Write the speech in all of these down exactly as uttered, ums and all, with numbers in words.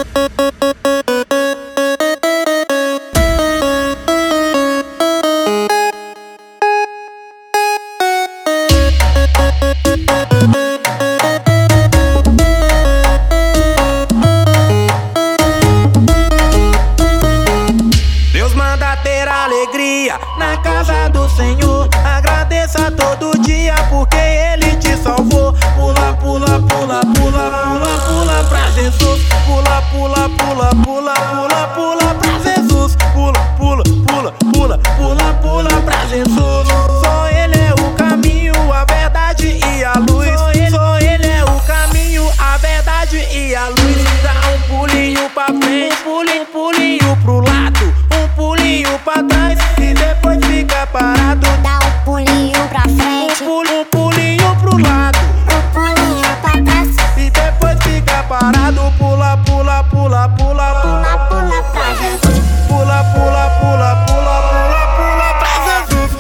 Deus manda ter alegria na casa do Senhor. Agradeça todo dia porque Ele te salvou. Pula, pula, pula, pula, pula, pula pra Jesus. Pula, pula, pula, pula, pula, pula pra Jesus. Pula, pula, pula, pula, pula, pula pra Jesus. Só Ele é o caminho, a verdade e a luz. Só Ele, só Ele é o caminho, a verdade e a luz. Dá um pulinho pra frente, pulinho, pulinho pro lado, um pulinho pra trás e depois fica parado. Dá um pulinho pra frente, Um, um pulinho pro lado, um pulinho pra trás, e depois fica parado. Pula, pula, pula, pula, pula, pula pra Jesus. pula, pula, pula, pula, pula, pula pra Jesus.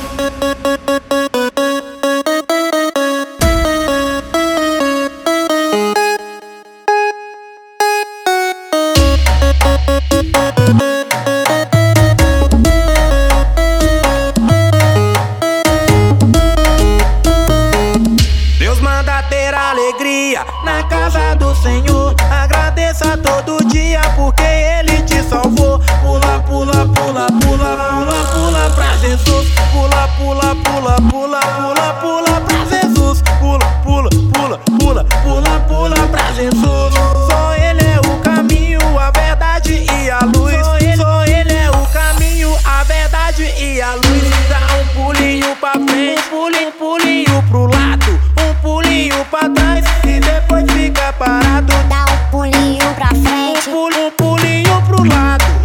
Deus manda ter alegria na casa do Senhor. Agradeça todo dia porque Ele te salvou. Pula, pula, pula, pula, pula, pula pra Jesus. Pula, pula, pula, pula, pula, pula pra Jesus. Pula, pula, pula, pula, pula, pula pra Jesus. Só Ele é o caminho, a verdade e a luz. Só Ele, só Ele é o caminho, a verdade e a luz. Dá um pulinho pra frente, pulinho, pulinho pro lado, um pulinho pra trás e depois fica parado. Dá um pulinho pra frente, Um pulinho pro lado,